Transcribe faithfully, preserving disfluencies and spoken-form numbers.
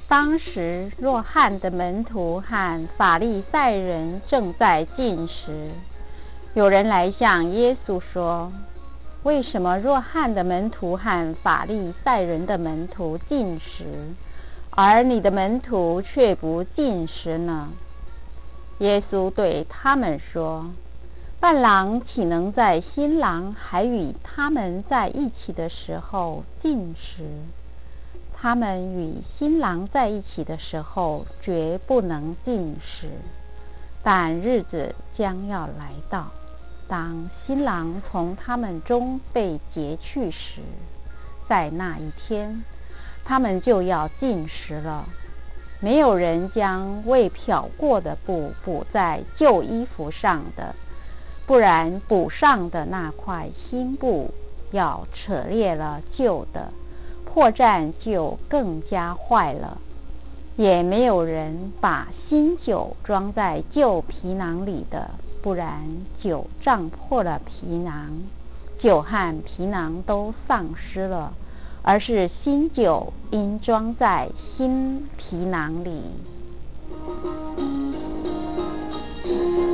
当时若翰的门徒和法利赛人正在禁食，有人来向耶稣说：为什么若翰的门徒和法利赛人的门徒禁食，而你的门徒却不禁食呢？耶稣对他们说：伴郎岂能在新郎还与他们在一起的时候禁食？他们与新郎在一起的时候绝不能禁食。但日子将要来到，当新郎从他们中被劫去时，在那一天，他们就要禁食了。没有人将未漂过的布补在旧衣服上的，不然补上的那块新布要扯裂了旧的，破绽就更加坏了。也没有人把新酒装在旧皮囊里的，不然酒胀破了皮囊，酒和皮囊都丧失了，而是新酒应装在新皮囊里。